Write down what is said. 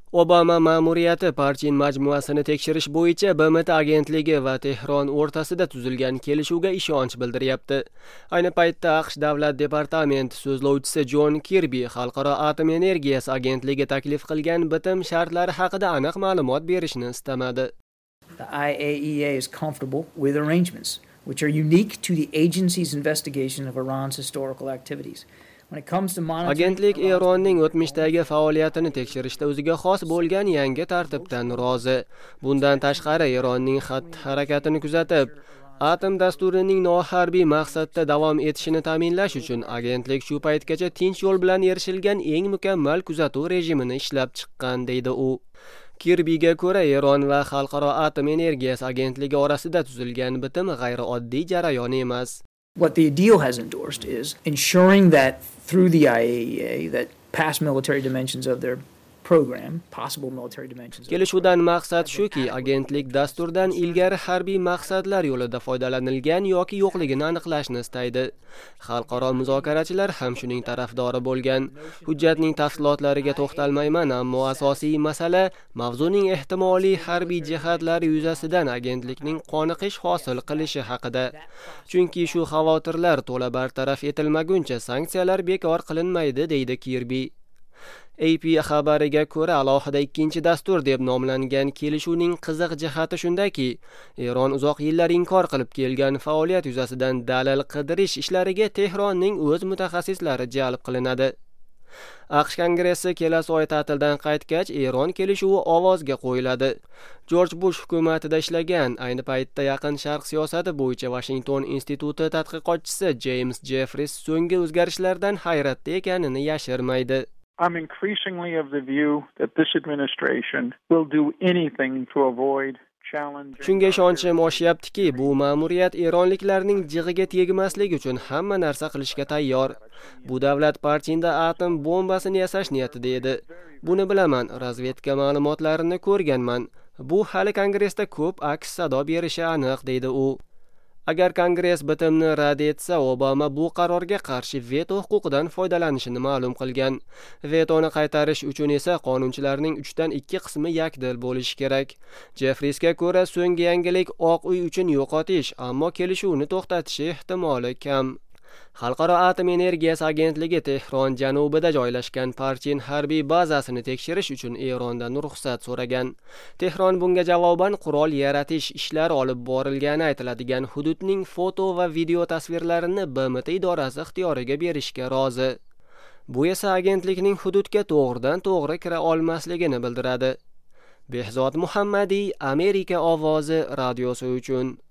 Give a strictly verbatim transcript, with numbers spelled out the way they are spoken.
Obama ma'muriyati Parchin majmuasini tekshirish bo'yicha B M T agentligi va Tehron o'rtasida tuzilgan kelishuvga ishonch bildiryapti. Ayni paytda AQSh Davlat departamenti so'zlovchisi Jon Kirbi Xalqaro atom energiyasi agentligi taklif qilgan bitim shartlari haqida aniq ma'lumot berishni istamadi. The I A E A is comfortable with arrangements which are unique to the agency's investigation of Iran's historical activities. Agentlik Eronning o'tmishdagi faoliyatini tekshirishda o'ziga xos bo'lgan yangi tartibdan rozi. Bundan tashqari Eronning xatti-harakatini kuzatib, atom dasturining noharbiy maqsadda davom etishini ta'minlash uchun agentlik shu paytgacha tinch yo'l bilan erishilgan eng mukammal kuzatuv rejimini ishlab chiqqan, deydi u. Kirbiga ko'ra, Eron va Xalqaro atom energiyasi agentligi orasida tuzilgan bitim g'ayrioddiy jarayon emas. What the deal has endorsed is ensuring that through the I A E A that past military dimensions of their program, possible military dimensions. Kelishuvdan maqsad shuki, agentlik dasturdan ilgari harbiy maqsadlar yo'lida foydalanilgan yoki yo'qligini aniqlashni istaydi. Xalqaro muzokarachilar ham shuning tarafdori bo'lgan. Hujjatning tafsilotlariga to'xtalmayman, ammo asosiy masala mavzuning ehtimoliy harbiy jihatlari yuzasidan agentlikning qoniqish hosil qilishi haqida. Chunki shu xavotirlar to'la bartaraf etilmaguncha sanksiyalar bekor qilinmaydi, deydi Kirbi. A P xabariga ko'ra, alohida ikkinchi dastur deb nomlangan kelishuvning qiziq jihati shundaki, Eron uzoq yillar inkor qilib kelgan faoliyat yuzasidan dalil qidirish ishlariga Tehronning o'z mutaxassislari jalb qilinadi. AQSh Kongressi kelasi oy ta'tildan qaytgach, Eron kelishuvi ovozga qo'yiladi. George Bush hukumatida ishlagan, ayni paytda Yaqin Sharq siyosati bo'yicha Washington instituti tadqiqotchisi James Jeffries so'nggi o'zgarishlardan hayratda ekanini yashirmaydi. I'm increasingly of the view that this administration will do anything to avoid challenging. Shunga ishonchim oshyaptiki, bu ma'muriyat Eronliklarning jig'iga tegmaslik uchun hamma narsa qilishga tayyor. Bu davlat Parchinda atom bombasini yasash niyatida edi. Buni bilaman, razvedka ma'lumotlarini ko'rganman. Bu hali Kongressda ko'p aks sado berishi aniq, deydi u. Agar Kongress bitimni rad etsa, Obama bu qarorga qarshi veto huquqidan foydalanishini ma'lum qilgan. Vetoni qaytarish uchun esa qonunchilarning uchdan ikki qismi yakdil bo'lishi kerak. Jeffriesga ko'ra, so'nggi yangilik Oq uy uchun yo'qotish, ammo kelishuvni to'xtatishi ehtimoli kam. Xalqaro atom energiyasi agentligi Tehron janubida joylashgan Parchin harbiy bazasini tekshirish uchun Erondan ruxsat so'ragan. Tehron bunga javoban qurol yaratish ishlari olib borilgani aytiladigan hududning foto va video tasvirlarini B M T idorasi ixtiyoriga berishga rozi. Bu esa agentlikning hududga to'g'ridan to'g'ri kira olmasligini bildiradi. Behzod Muhammadiy, Amerika ovozi radiosi uchun